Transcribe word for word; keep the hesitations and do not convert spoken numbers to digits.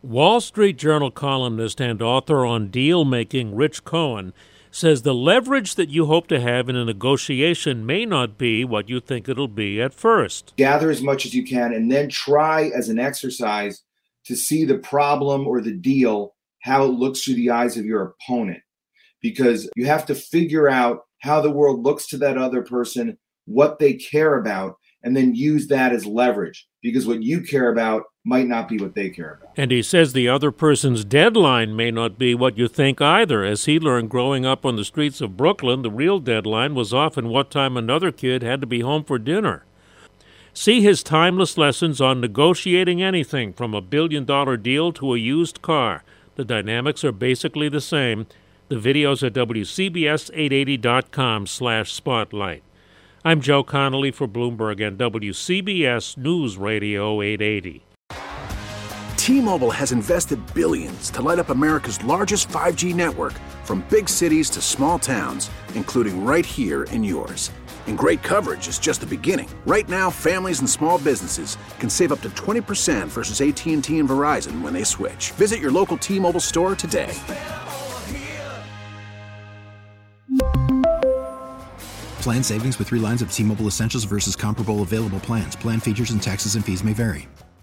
Wall Street Journal columnist and author on deal-making Rich Cohen says the leverage that you hope to have in a negotiation may not be what you think it'll be at first. Gather as much as you can and then try as an exercise to see the problem or the deal, how it looks through the eyes of your opponent. Because you have to figure out how the world looks to that other person, what they care about, and then use that as leverage. Because what you care about might not be what they care about. And he says the other person's deadline may not be what you think either. As he learned growing up on the streets of Brooklyn, the real deadline was often what time another kid had to be home for dinner. See his timeless lessons on negotiating anything from a billion-dollar deal to a used car. The dynamics are basically the same. The video's at W C B S eight eighty dot com slash spotlight. I'm Joe Connolly for Bloomberg and W C B S News Radio eight eighty. T-Mobile has invested billions to light up America's largest five G network, from big cities to small towns, including right here in yours. And great coverage is just the beginning. Right now, families and small businesses can save up to twenty percent versus A T and T and Verizon when they switch. Visit your local T-Mobile store today. Plan savings with three lines of T-Mobile Essentials versus comparable available plans. Plan features and taxes and fees may vary.